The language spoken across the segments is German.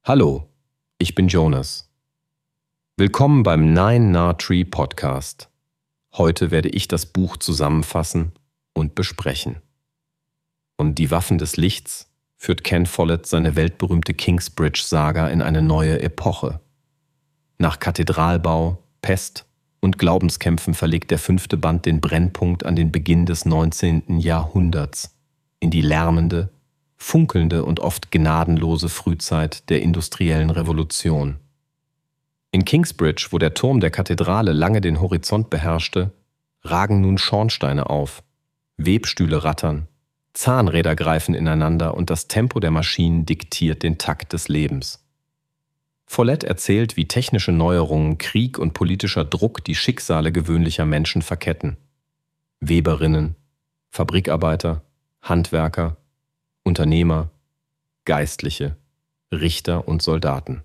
Hallo, ich bin Jonas. Willkommen beim Nine Nah Tree Podcast. Heute werde ich das Buch zusammenfassen und besprechen. Und die Waffen des Lichts führt Ken Follett seine weltberühmte Kingsbridge-Saga in eine neue Epoche. Nach Kathedralbau, Pest und Glaubenskämpfen verlegt der 5. Band den Brennpunkt an den Beginn des 19. Jahrhunderts, in die lärmende, funkelnde und oft gnadenlose Frühzeit der industriellen Revolution. In Kingsbridge, wo der Turm der Kathedrale lange den Horizont beherrschte, ragen nun Schornsteine auf, Webstühle rattern, Zahnräder greifen ineinander und das Tempo der Maschinen diktiert den Takt des Lebens. Follett erzählt, wie technische Neuerungen, Krieg und politischer Druck die Schicksale gewöhnlicher Menschen verketten. Weberinnen, Fabrikarbeiter, Handwerker, Unternehmer, Geistliche, Richter und Soldaten.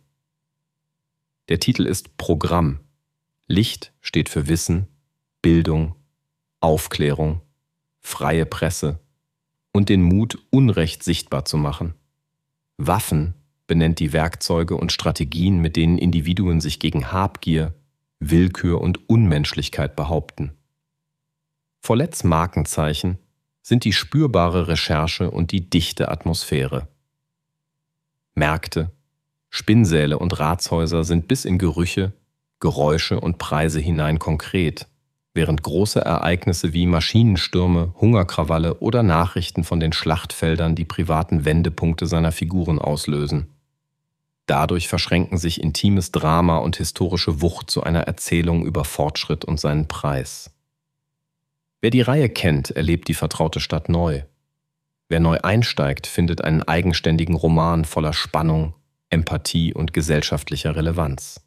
Der Titel ist Programm. Licht steht für Wissen, Bildung, Aufklärung, freie Presse und den Mut, Unrecht sichtbar zu machen. Waffen benennt die Werkzeuge und Strategien, mit denen Individuen sich gegen Habgier, Willkür und Unmenschlichkeit behaupten. Folletts Markenzeichen sind die spürbare Recherche und die dichte Atmosphäre. Märkte, Spinnsäle und Ratshäuser sind bis in Gerüche, Geräusche und Preise hinein konkret, während große Ereignisse wie Maschinenstürme, Hungerkrawalle oder Nachrichten von den Schlachtfeldern die privaten Wendepunkte seiner Figuren auslösen. Dadurch verschränken sich intimes Drama und historische Wucht zu einer Erzählung über Fortschritt und seinen Preis. Wer die Reihe kennt, erlebt die vertraute Stadt neu. Wer neu einsteigt, findet einen eigenständigen Roman voller Spannung, Empathie und gesellschaftlicher Relevanz.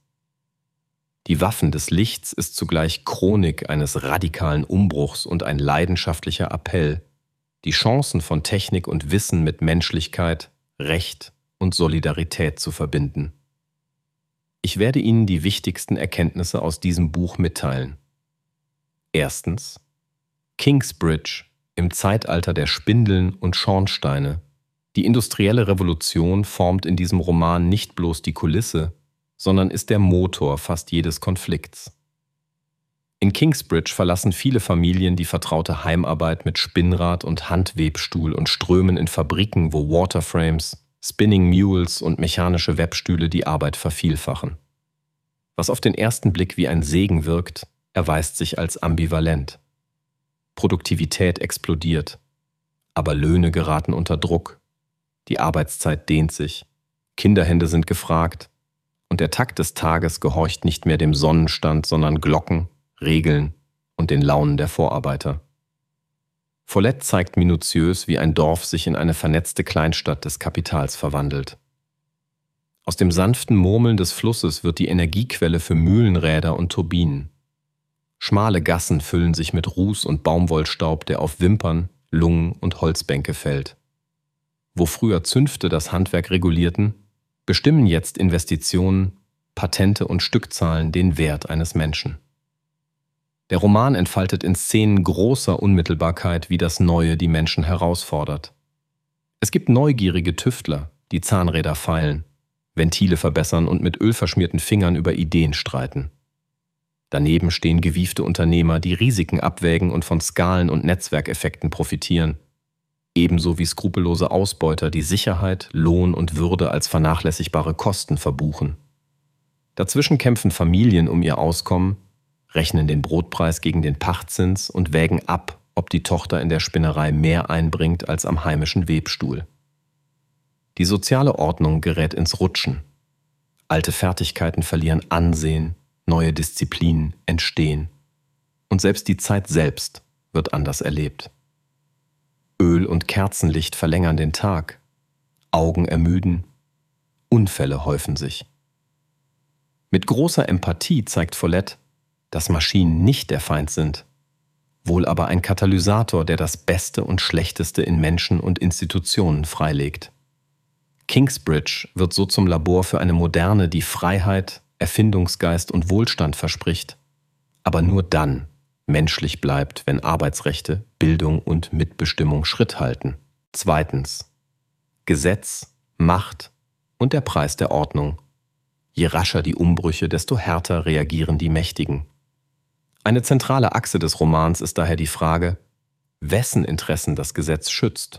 Die Waffen des Lichts ist zugleich Chronik eines radikalen Umbruchs und ein leidenschaftlicher Appell, die Chancen von Technik und Wissen mit Menschlichkeit, Recht und Solidarität zu verbinden. Ich werde Ihnen die wichtigsten Erkenntnisse aus diesem Buch mitteilen. Erstens: Kingsbridge im Zeitalter der Spindeln und Schornsteine. Die industrielle Revolution formt in diesem Roman nicht bloß die Kulisse, sondern ist der Motor fast jedes Konflikts. In Kingsbridge verlassen viele Familien die vertraute Heimarbeit mit Spinnrad und Handwebstuhl und strömen in Fabriken, wo Waterframes, Spinning Mules und mechanische Webstühle die Arbeit vervielfachen. Was auf den ersten Blick wie ein Segen wirkt, erweist sich als ambivalent. Produktivität explodiert, aber Löhne geraten unter Druck, die Arbeitszeit dehnt sich, Kinderhände sind gefragt und der Takt des Tages gehorcht nicht mehr dem Sonnenstand, sondern Glocken, Regeln und den Launen der Vorarbeiter. Follett zeigt minutiös, wie ein Dorf sich in eine vernetzte Kleinstadt des Kapitals verwandelt. Aus dem sanften Murmeln des Flusses wird die Energiequelle für Mühlenräder und Turbinen. Schmale Gassen füllen sich mit Ruß und Baumwollstaub, der auf Wimpern, Lungen und Holzbänke fällt. Wo früher Zünfte das Handwerk regulierten, bestimmen jetzt Investitionen, Patente und Stückzahlen den Wert eines Menschen. Der Roman entfaltet in Szenen großer Unmittelbarkeit, wie das Neue die Menschen herausfordert. Es gibt neugierige Tüftler, die Zahnräder feilen, Ventile verbessern und mit ölverschmierten Fingern über Ideen streiten. Daneben stehen gewiefte Unternehmer, die Risiken abwägen und von Skalen- und Netzwerkeffekten profitieren, ebenso wie skrupellose Ausbeuter, die Sicherheit, Lohn und Würde als vernachlässigbare Kosten verbuchen. Dazwischen kämpfen Familien um ihr Auskommen, rechnen den Brotpreis gegen den Pachtzins und wägen ab, ob die Tochter in der Spinnerei mehr einbringt als am heimischen Webstuhl. Die soziale Ordnung gerät ins Rutschen. Alte Fertigkeiten verlieren Ansehen, neue Disziplinen entstehen. Und selbst die Zeit selbst wird anders erlebt. Öl und Kerzenlicht verlängern den Tag, Augen ermüden, Unfälle häufen sich. Mit großer Empathie zeigt Follett, dass Maschinen nicht der Feind sind, wohl aber ein Katalysator, der das Beste und Schlechteste in Menschen und Institutionen freilegt. Kingsbridge wird so zum Labor für eine Moderne, die Freiheit, Erfindungsgeist und Wohlstand verspricht, aber nur dann menschlich bleibt, wenn Arbeitsrechte, Bildung und Mitbestimmung Schritt halten. Zweitens: Gesetz, Macht und der Preis der Ordnung. Je rascher die Umbrüche, desto härter reagieren die Mächtigen. Eine zentrale Achse des Romans ist daher die Frage, wessen Interessen das Gesetz schützt.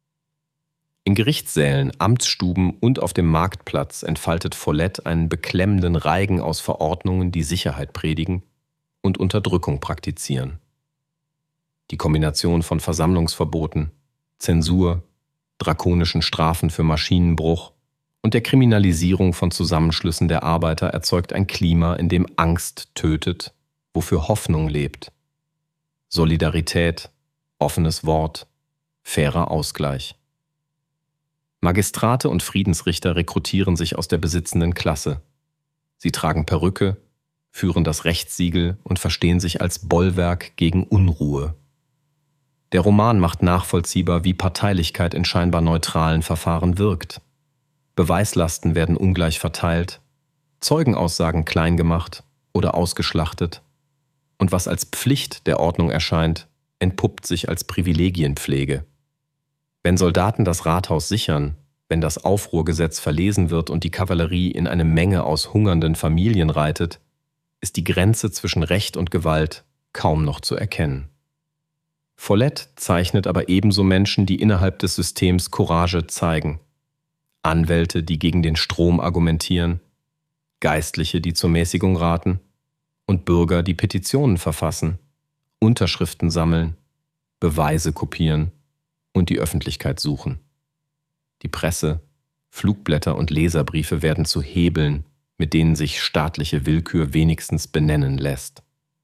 In Gerichtssälen, Amtsstuben und auf dem Marktplatz entfaltet Follett einen beklemmenden Reigen aus Verordnungen, die Sicherheit predigen und Unterdrückung praktizieren. Die Kombination von Versammlungsverboten, Zensur, drakonischen Strafen für Maschinenbruch und der Kriminalisierung von Zusammenschlüssen der Arbeiter erzeugt ein Klima, in dem Angst tötet, wofür Hoffnung lebt. Solidarität, offenes Wort, fairer Ausgleich. Magistrate und Friedensrichter rekrutieren sich aus der besitzenden Klasse. Sie tragen Perücke, führen das Rechtssiegel und verstehen sich als Bollwerk gegen Unruhe. Der Roman macht nachvollziehbar, wie Parteilichkeit in scheinbar neutralen Verfahren wirkt. Beweislasten werden ungleich verteilt, Zeugenaussagen klein gemacht oder ausgeschlachtet, und was als Pflicht der Ordnung erscheint, entpuppt sich als Privilegienpflege. Wenn Soldaten das Rathaus sichern, wenn das Aufruhrgesetz verlesen wird und die Kavallerie in eine Menge aus hungernden Familien reitet, ist die Grenze zwischen Recht und Gewalt kaum noch zu erkennen. Follett zeichnet aber ebenso Menschen, die innerhalb des Systems Courage zeigen. Anwälte, die gegen den Strom argumentieren, Geistliche, die zur Mäßigung raten und Bürger, die Petitionen verfassen, Unterschriften sammeln, Beweise kopieren und die Öffentlichkeit suchen. Die Presse, Flugblätter und Leserbriefe werden zu Hebeln, mit denen sich staatliche Willkür wenigstens benennen lässt.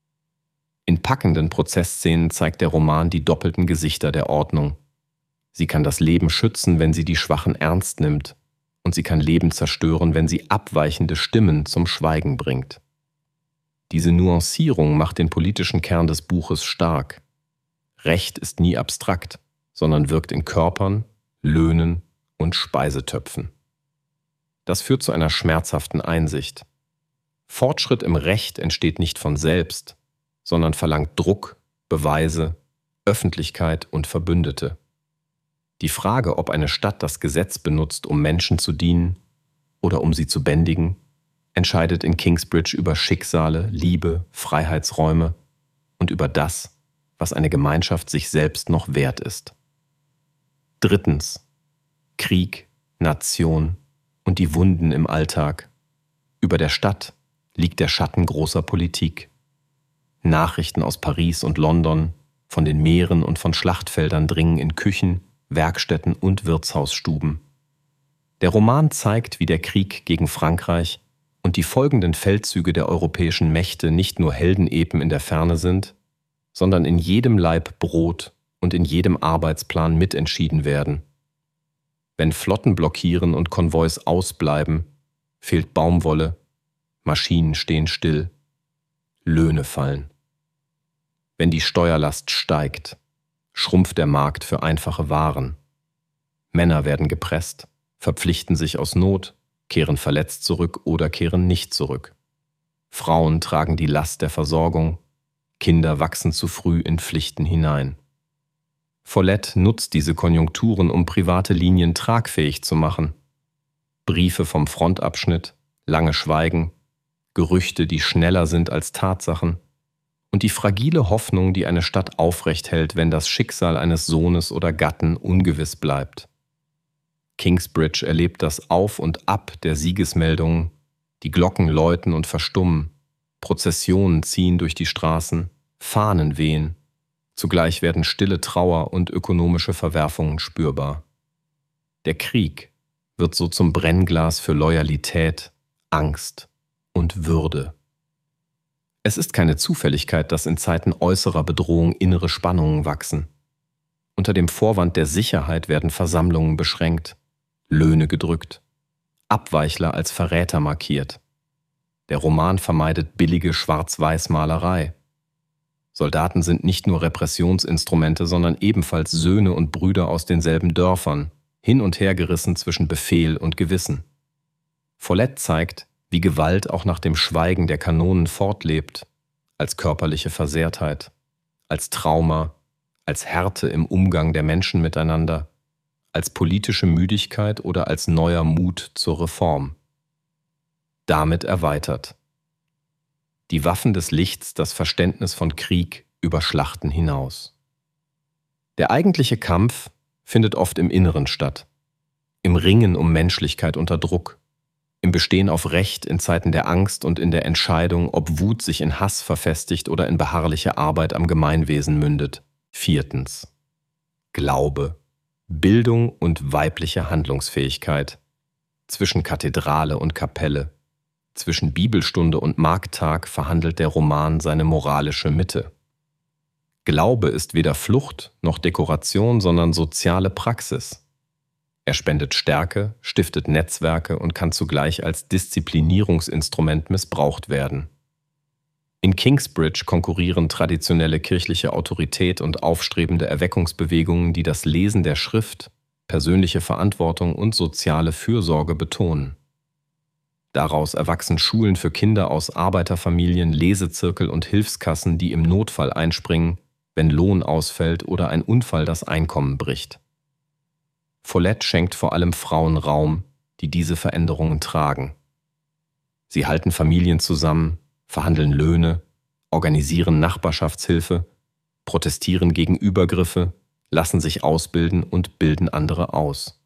In packenden Prozessszenen zeigt der Roman die doppelten Gesichter der Ordnung. Sie kann das Leben schützen, wenn sie die Schwachen ernst nimmt, und sie kann Leben zerstören, wenn sie abweichende Stimmen zum Schweigen bringt. Diese Nuancierung macht den politischen Kern des Buches stark. Recht ist nie abstrakt, sondern wirkt in Körpern, Löhnen und Speisetöpfen. Das führt zu einer schmerzhaften Einsicht. Fortschritt im Recht entsteht nicht von selbst, sondern verlangt Druck, Beweise, Öffentlichkeit und Verbündete. Die Frage, ob eine Stadt das Gesetz benutzt, um Menschen zu dienen oder um sie zu bändigen, entscheidet in Kingsbridge über Schicksale, Liebe, Freiheitsräume und über das, was eine Gemeinschaft sich selbst noch wert ist. Drittens. Krieg, Nation und die Wunden im Alltag. Über der Stadt liegt der Schatten großer Politik. Nachrichten aus Paris und London, von den Meeren und von Schlachtfeldern dringen in Küchen, Werkstätten und Wirtshausstuben. Der Roman zeigt, wie der Krieg gegen Frankreich und die folgenden Feldzüge der europäischen Mächte nicht nur Heldenepen in der Ferne sind, sondern in jedem Laib Brot und in jedem Arbeitsplan mitentschieden werden. Wenn Flotten blockieren und Konvois ausbleiben, fehlt Baumwolle, Maschinen stehen still, Löhne fallen. Wenn die Steuerlast steigt, schrumpft der Markt für einfache Waren. Männer werden gepresst, verpflichten sich aus Not, kehren verletzt zurück oder kehren nicht zurück. Frauen tragen die Last der Versorgung, Kinder wachsen zu früh in Pflichten hinein. Follett nutzt diese Konjunkturen, um private Linien tragfähig zu machen. Briefe vom Frontabschnitt, lange Schweigen, Gerüchte, die schneller sind als Tatsachen und die fragile Hoffnung, die eine Stadt aufrecht hält, wenn das Schicksal eines Sohnes oder Gatten ungewiss bleibt. Kingsbridge erlebt das Auf und Ab der Siegesmeldungen, die Glocken läuten und verstummen, Prozessionen ziehen durch die Straßen, Fahnen wehen. Zugleich werden stille Trauer und ökonomische Verwerfungen spürbar. Der Krieg wird so zum Brennglas für Loyalität, Angst und Würde. Es ist keine Zufälligkeit, dass in Zeiten äußerer Bedrohung innere Spannungen wachsen. Unter dem Vorwand der Sicherheit werden Versammlungen beschränkt, Löhne gedrückt, Abweichler als Verräter markiert. Der Roman vermeidet billige Schwarz-Weiß-Malerei. Soldaten sind nicht nur Repressionsinstrumente, sondern ebenfalls Söhne und Brüder aus denselben Dörfern, hin und her gerissen zwischen Befehl und Gewissen. Follett zeigt, wie Gewalt auch nach dem Schweigen der Kanonen fortlebt, als körperliche Versehrtheit, als Trauma, als Härte im Umgang der Menschen miteinander, als politische Müdigkeit oder als neuer Mut zur Reform. Damit erweitert die Waffen des Lichts das Verständnis von Krieg über Schlachten hinaus. Der eigentliche Kampf findet oft im Inneren statt, im Ringen um Menschlichkeit unter Druck, im Bestehen auf Recht in Zeiten der Angst und in der Entscheidung, ob Wut sich in Hass verfestigt oder in beharrliche Arbeit am Gemeinwesen mündet. 4. Glaube, Bildung und weibliche Handlungsfähigkeit. Zwischen Kathedrale und Kapelle, zwischen Bibelstunde und Markttag verhandelt der Roman seine moralische Mitte. Glaube ist weder Flucht noch Dekoration, sondern soziale Praxis. Er spendet Stärke, stiftet Netzwerke und kann zugleich als Disziplinierungsinstrument missbraucht werden. In Kingsbridge konkurrieren traditionelle kirchliche Autorität und aufstrebende Erweckungsbewegungen, die das Lesen der Schrift, persönliche Verantwortung und soziale Fürsorge betonen. Daraus erwachsen Schulen für Kinder aus Arbeiterfamilien, Lesezirkel und Hilfskassen, die im Notfall einspringen, wenn Lohn ausfällt oder ein Unfall das Einkommen bricht. Follett schenkt vor allem Frauen Raum, die diese Veränderungen tragen. Sie halten Familien zusammen, verhandeln Löhne, organisieren Nachbarschaftshilfe, protestieren gegen Übergriffe, lassen sich ausbilden und bilden andere aus.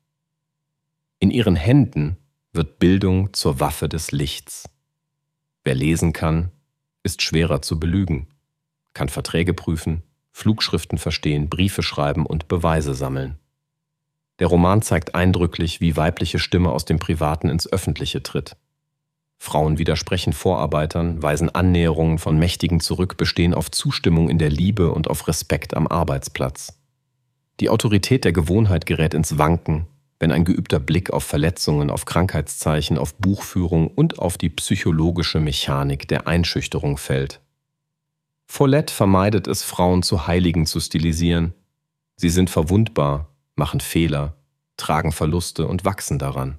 In ihren Händen wird Bildung zur Waffe des Lichts. Wer lesen kann, ist schwerer zu belügen, kann Verträge prüfen, Flugschriften verstehen, Briefe schreiben und Beweise sammeln. Der Roman zeigt eindrücklich, wie weibliche Stimme aus dem Privaten ins Öffentliche tritt. Frauen widersprechen Vorarbeitern, weisen Annäherungen von Mächtigen zurück, bestehen auf Zustimmung in der Liebe und auf Respekt am Arbeitsplatz. Die Autorität der Gewohnheit gerät ins Wanken, wenn ein geübter Blick auf Verletzungen, auf Krankheitszeichen, auf Buchführung und auf die psychologische Mechanik der Einschüchterung fällt. Follett vermeidet es, Frauen zu Heiligen zu stilisieren. Sie sind verwundbar, machen Fehler, tragen Verluste und wachsen daran.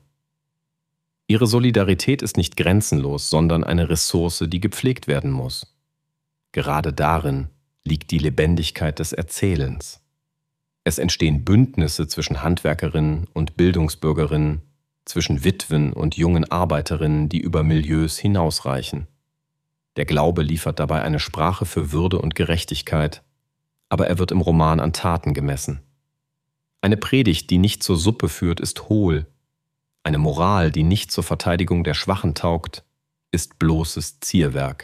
Ihre Solidarität ist nicht grenzenlos, sondern eine Ressource, die gepflegt werden muss. Gerade darin liegt die Lebendigkeit des Erzählens. Es entstehen Bündnisse zwischen Handwerkerinnen und Bildungsbürgerinnen, zwischen Witwen und jungen Arbeiterinnen, die über Milieus hinausreichen. Der Glaube liefert dabei eine Sprache für Würde und Gerechtigkeit, aber er wird im Roman an Taten gemessen. Eine Predigt, die nicht zur Suppe führt, ist hohl. Eine Moral, die nicht zur Verteidigung der Schwachen taugt, ist bloßes Zierwerk.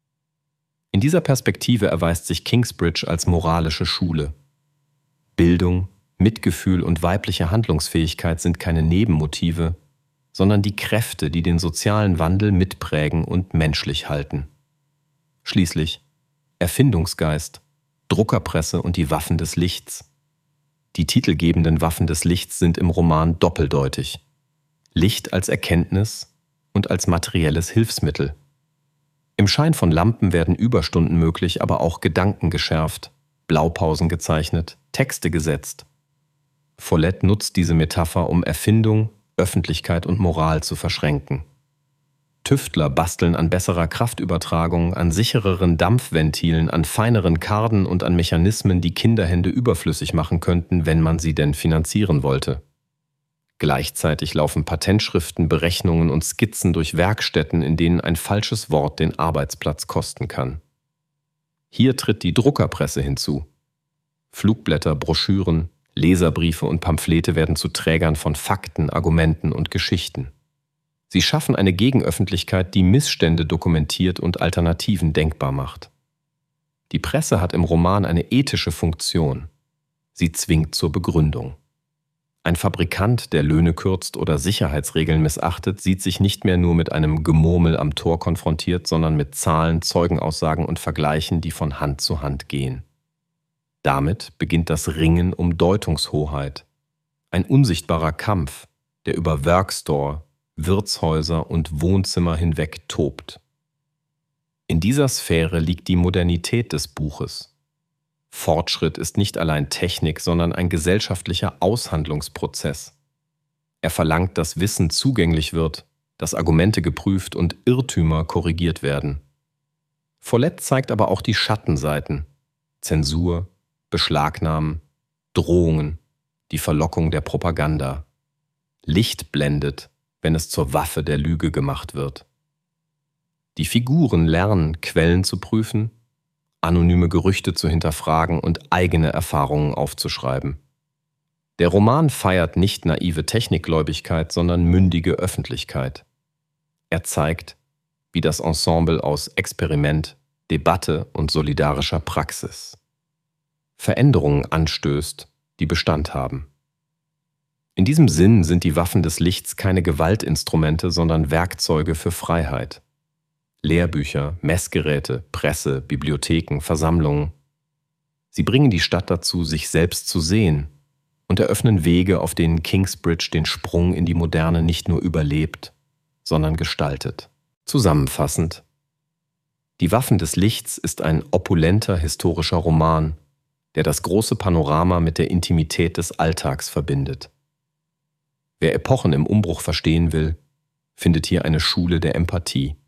In dieser Perspektive erweist sich Kingsbridge als moralische Schule. Bildung, Mitgefühl und weibliche Handlungsfähigkeit sind keine Nebenmotive, sondern die Kräfte, die den sozialen Wandel mitprägen und menschlich halten. Schließlich Erfindungsgeist, Druckerpresse und die Waffen des Lichts. Die titelgebenden Waffen des Lichts sind im Roman doppeldeutig. Licht als Erkenntnis und als materielles Hilfsmittel. Im Schein von Lampen werden Überstunden möglich, aber auch Gedanken geschärft, Blaupausen gezeichnet, Texte gesetzt. Follett nutzt diese Metapher, um Erfindung, Öffentlichkeit und Moral zu verschränken. Tüftler basteln an besserer Kraftübertragung, an sichereren Dampfventilen, an feineren Karden und an Mechanismen, die Kinderhände überflüssig machen könnten, wenn man sie denn finanzieren wollte. Gleichzeitig laufen Patentschriften, Berechnungen und Skizzen durch Werkstätten, in denen ein falsches Wort den Arbeitsplatz kosten kann. Hier tritt die Druckerpresse hinzu. Flugblätter, Broschüren, Leserbriefe und Pamphlete werden zu Trägern von Fakten, Argumenten und Geschichten. Sie schaffen eine Gegenöffentlichkeit, die Missstände dokumentiert und Alternativen denkbar macht. Die Presse hat im Roman eine ethische Funktion. Sie zwingt zur Begründung. Ein Fabrikant, der Löhne kürzt oder Sicherheitsregeln missachtet, sieht sich nicht mehr nur mit einem Gemurmel am Tor konfrontiert, sondern mit Zahlen, Zeugenaussagen und Vergleichen, die von Hand zu Hand gehen. Damit beginnt das Ringen um Deutungshoheit. Ein unsichtbarer Kampf, der über Workstore, Wirtshäuser und Wohnzimmer hinweg tobt. In dieser Sphäre liegt die Modernität des Buches. Fortschritt ist nicht allein Technik, sondern ein gesellschaftlicher Aushandlungsprozess. Er verlangt, dass Wissen zugänglich wird, dass Argumente geprüft und Irrtümer korrigiert werden. Follett zeigt aber auch die Schattenseiten: Zensur, Beschlagnahmen, Drohungen, die Verlockung der Propaganda. Licht blendet, wenn es zur Waffe der Lüge gemacht wird. Die Figuren lernen, Quellen zu prüfen, anonyme Gerüchte zu hinterfragen und eigene Erfahrungen aufzuschreiben. Der Roman feiert nicht naive Technikgläubigkeit, sondern mündige Öffentlichkeit. Er zeigt, wie das Ensemble aus Experiment, Debatte und solidarischer Praxis Veränderungen anstößt, die Bestand haben. In diesem Sinn sind die Waffen des Lichts keine Gewaltinstrumente, sondern Werkzeuge für Freiheit. Lehrbücher, Messgeräte, Presse, Bibliotheken, Versammlungen. Sie bringen die Stadt dazu, sich selbst zu sehen und eröffnen Wege, auf denen Kingsbridge den Sprung in die Moderne nicht nur überlebt, sondern gestaltet. Zusammenfassend: Die Waffen des Lichts ist ein opulenter historischer Roman, der das große Panorama mit der Intimität des Alltags verbindet. Wer Epochen im Umbruch verstehen will, findet hier eine Schule der Empathie.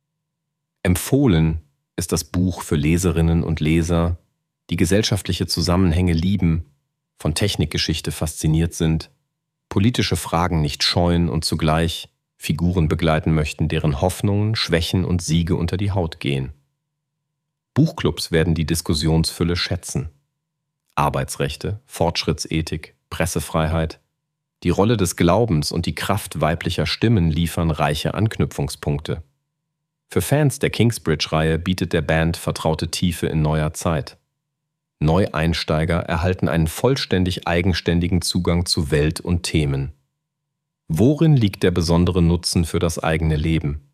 Empfohlen ist das Buch für Leserinnen und Leser, die gesellschaftliche Zusammenhänge lieben, von Technikgeschichte fasziniert sind, politische Fragen nicht scheuen und zugleich Figuren begleiten möchten, deren Hoffnungen, Schwächen und Siege unter die Haut gehen. Buchclubs werden die Diskussionsfülle schätzen. Arbeitsrechte, Fortschrittsethik, Pressefreiheit, die Rolle des Glaubens und die Kraft weiblicher Stimmen liefern reiche Anknüpfungspunkte. Für Fans der Kingsbridge-Reihe bietet der Band vertraute Tiefe in neuer Zeit. Neueinsteiger erhalten einen vollständig eigenständigen Zugang zu Welt und Themen. Worin liegt der besondere Nutzen für das eigene Leben?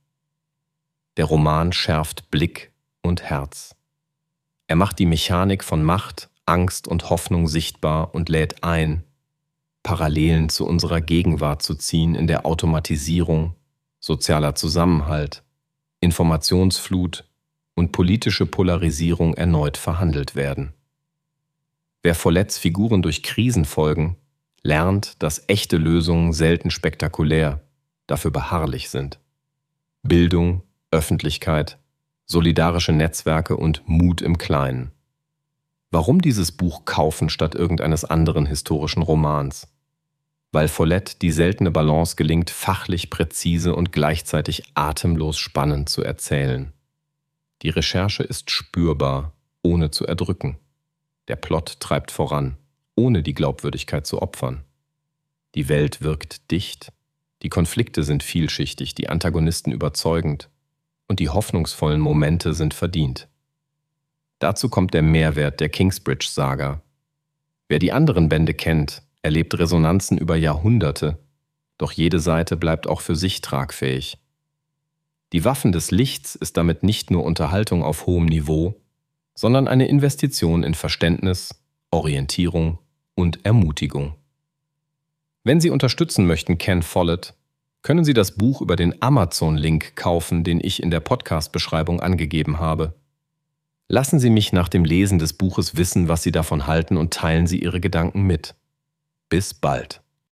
Der Roman schärft Blick und Herz. Er macht die Mechanik von Macht, Angst und Hoffnung sichtbar und lädt ein, Parallelen zu unserer Gegenwart zu ziehen, in der Automatisierung, sozialer Zusammenhalt, Informationsflut und politische Polarisierung erneut verhandelt werden. Wer Folletts Figuren durch Krisen folgen, lernt, dass echte Lösungen selten spektakulär, dafür beharrlich sind. Bildung, Öffentlichkeit, solidarische Netzwerke und Mut im Kleinen. Warum dieses Buch kaufen statt irgendeines anderen historischen Romans? Weil Follett die seltene Balance gelingt, fachlich präzise und gleichzeitig atemlos spannend zu erzählen. Die Recherche ist spürbar, ohne zu erdrücken. Der Plot treibt voran, ohne die Glaubwürdigkeit zu opfern. Die Welt wirkt dicht, die Konflikte sind vielschichtig, die Antagonisten überzeugend und die hoffnungsvollen Momente sind verdient. Dazu kommt der Mehrwert der Kingsbridge-Saga. Wer die anderen Bände kennt, erlebt Resonanzen über Jahrhunderte, doch jede Seite bleibt auch für sich tragfähig. Die Waffen des Lichts ist damit nicht nur Unterhaltung auf hohem Niveau, sondern eine Investition in Verständnis, Orientierung und Ermutigung. Wenn Sie unterstützen möchten Ken Follett, können Sie das Buch über den Amazon-Link kaufen, den ich in der Podcast-Beschreibung angegeben habe. Lassen Sie mich nach dem Lesen des Buches wissen, was Sie davon halten und teilen Sie Ihre Gedanken mit. Bis bald.